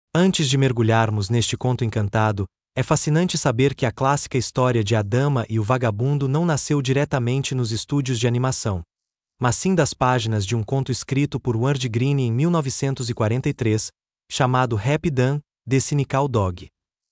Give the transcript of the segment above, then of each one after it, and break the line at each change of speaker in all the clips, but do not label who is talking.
Antes de mergulharmos neste conto encantado, é fascinante saber que a clássica história de A Dama e o Vagabundo não nasceu diretamente nos estúdios de animação, mas sim das páginas de um conto escrito por Ward Green em 1943, chamado Happy Dan, The Cynical Dog.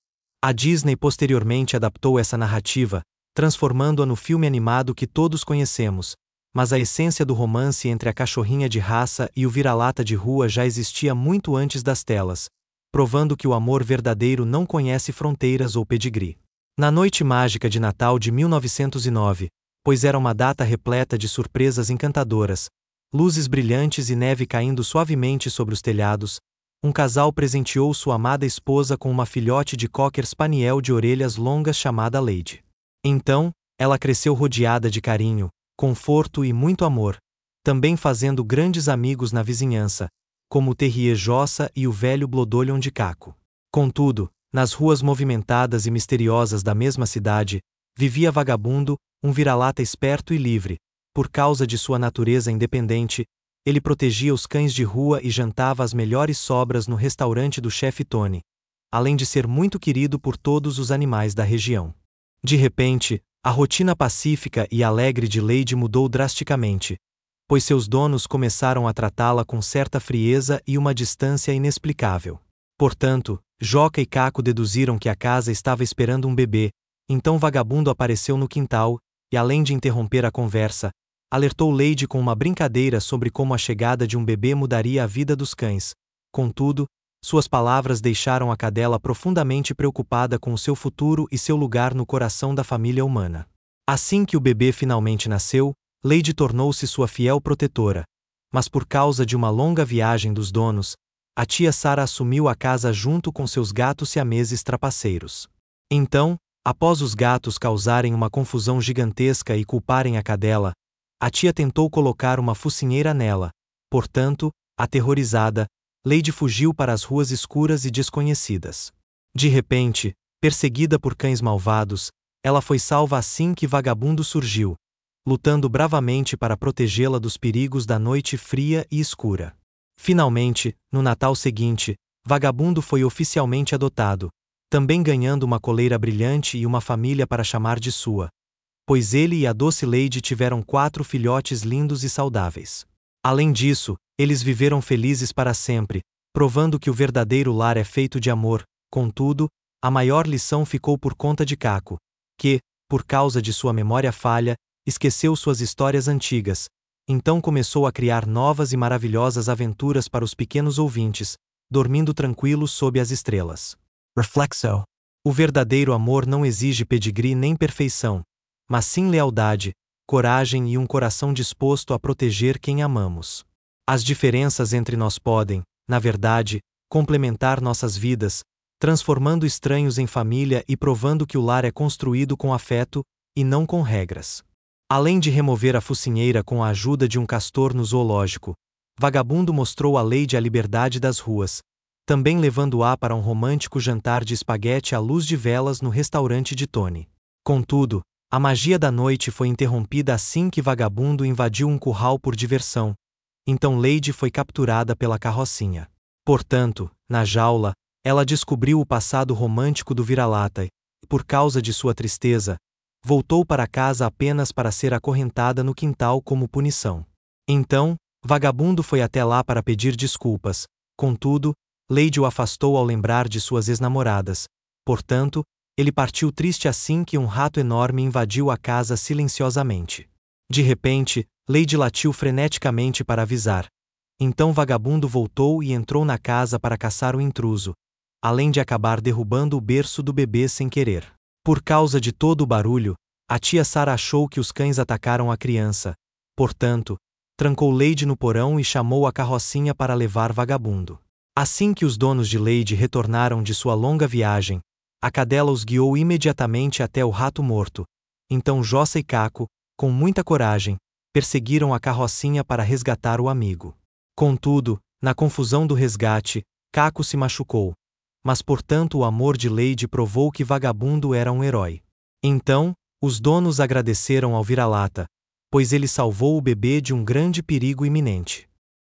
A Disney posteriormente adaptou essa narrativa, transformando-a no filme animado que todos conhecemos, mas a essência do romance entre a cachorrinha de raça e o vira-lata de rua já existia muito antes das telas, provando que o amor verdadeiro não conhece fronteiras ou pedigree. Na noite mágica de Natal de 1909, pois era uma data repleta de surpresas encantadoras, luzes brilhantes e neve caindo suavemente sobre os telhados, um casal presenteou sua amada esposa com uma filhote de cocker spaniel de orelhas longas chamada Lady. Então, ela cresceu rodeada de carinho, conforto e muito amor, também fazendo grandes amigos na vizinhança, como o terrier Jossa e o velho Blodolion de Caco. Contudo, nas ruas movimentadas e misteriosas da mesma cidade, vivia Vagabundo, um vira-lata esperto e livre. Por causa de sua natureza independente, ele protegia os cães de rua e jantava as melhores sobras no restaurante do chefe Tony, além de ser muito querido por todos os animais da região. De repente, a rotina pacífica e alegre de Lady mudou drasticamente, pois seus donos começaram a tratá-la com certa frieza e uma distância inexplicável. Portanto, Joca e Caco deduziram que a casa estava esperando um bebê, então Vagabundo apareceu no quintal, e além de interromper a conversa, alertou Lady com uma brincadeira sobre como a chegada de um bebê mudaria a vida dos cães. Contudo, suas palavras deixaram a cadela profundamente preocupada com o seu futuro e seu lugar no coração da família humana. Assim que o bebê finalmente nasceu, Lady tornou-se sua fiel protetora, mas por causa de uma longa viagem dos donos, a tia Sarah assumiu a casa junto com seus gatos siameses trapaceiros. Então, após os gatos causarem uma confusão gigantesca e culparem a cadela, a tia tentou colocar uma focinheira nela. Portanto, aterrorizada, Lady fugiu para as ruas escuras e desconhecidas. De repente, perseguida por cães malvados, ela foi salva assim que Vagabundo surgiu, lutando bravamente para protegê-la dos perigos da noite fria e escura. Finalmente, no Natal seguinte, Vagabundo foi oficialmente adotado, também ganhando uma coleira brilhante e uma família para chamar de sua, pois ele e a doce Lady tiveram 4 filhotes lindos e saudáveis. Além disso, eles viveram felizes para sempre, provando que o verdadeiro lar é feito de amor. Contudo, a maior lição ficou por conta de Caco, que, por causa de sua memória falha, esqueceu suas histórias antigas, então começou a criar novas e maravilhosas aventuras para os pequenos ouvintes, dormindo tranquilos sob as estrelas. Reflexo. O verdadeiro amor não exige pedigree nem perfeição, mas sim lealdade, coragem e um coração disposto a proteger quem amamos. As diferenças entre nós podem, na verdade, complementar nossas vidas, transformando estranhos em família e provando que o lar é construído com afeto, e não com regras. Além de remover a focinheira com a ajuda de um castor no zoológico, Vagabundo mostrou a Lady a liberdade das ruas, também levando-a para um romântico jantar de espaguete à luz de velas no restaurante de Tony. Contudo, a magia da noite foi interrompida assim que Vagabundo invadiu um curral por diversão, então Lady foi capturada pela carrocinha. Portanto, na jaula, ela descobriu o passado romântico do vira-lata e, por causa de sua tristeza, voltou para casa apenas para ser acorrentada no quintal como punição. Então, Vagabundo foi até lá para pedir desculpas, contudo, Lady o afastou ao lembrar de suas ex-namoradas. Portanto, ele partiu triste assim que um rato enorme invadiu a casa silenciosamente. De repente, Lady latiu freneticamente para avisar. Então Vagabundo voltou e entrou na casa para caçar o intruso, além de acabar derrubando o berço do bebê sem querer. Por causa de todo o barulho, a tia Sarah achou que os cães atacaram a criança. Portanto, trancou Lady no porão e chamou a carrocinha para levar Vagabundo. Assim que os donos de Lady retornaram de sua longa viagem, a cadela os guiou imediatamente até o rato morto. Então Jossa e Caco, com muita coragem, perseguiram a carrocinha para resgatar o amigo. Contudo, na confusão do resgate, Caco se machucou. Mas portanto o amor de Lady provou que Vagabundo era um herói. Então, os donos agradeceram ao vira-lata, pois ele salvou o bebê de um grande perigo iminente.